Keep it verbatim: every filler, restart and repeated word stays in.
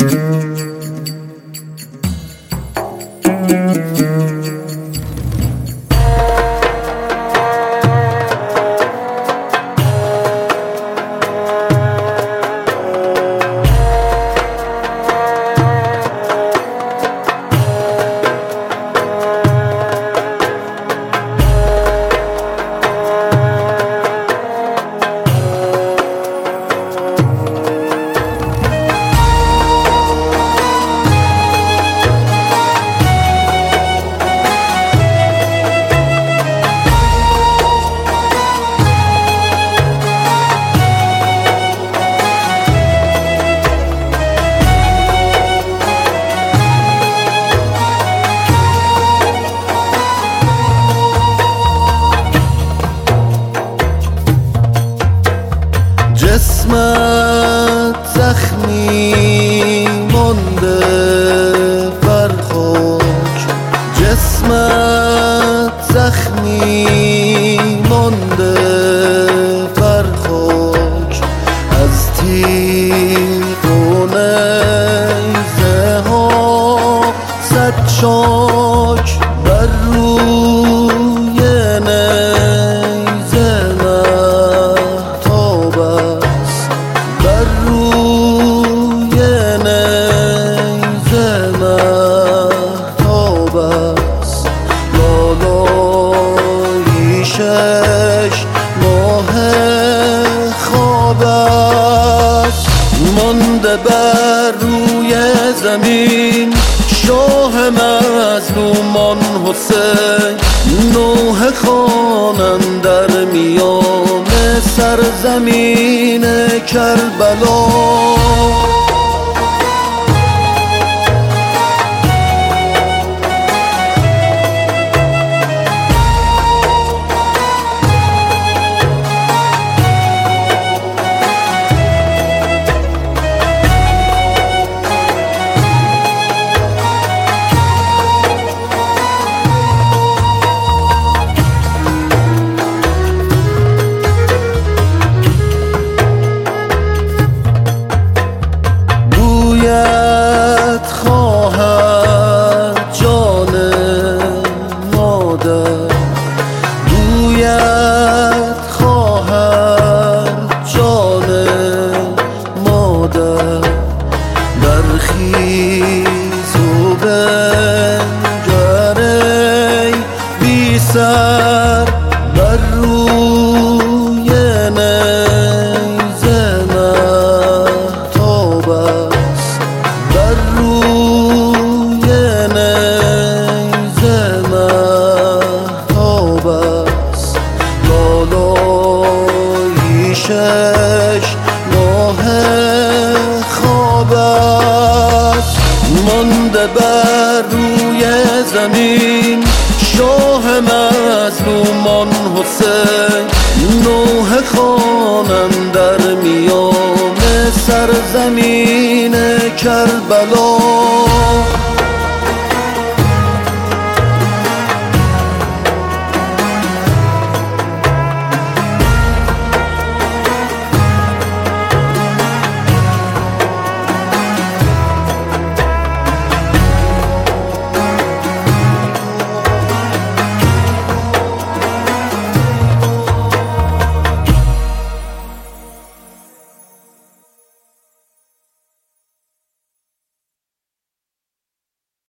جسمت زخمی مانده فرخوش، جسمت زخمی مانده فرخوش، از تیغ و نیزه ها صد شاک بر روی نیزه مهتاب است، بر روی نیزه مهتاب است. لالایی شش ماه خواب است، مانده بر روی زمین شاه مظلومان حسین، نوح خانم در میان سرزمین کربلا. خواهد جان مادر، بویت خواهد جان مادر، برخیز و بنگر ای بی سر، بر روی نیزه مهتاب است، بر روی نیزه مهتاب است. لالایی شش ماه خواب است، مانده بر روی زمین شاه مظلومان حسین، نوح خانم در میان سرزمین کربلا.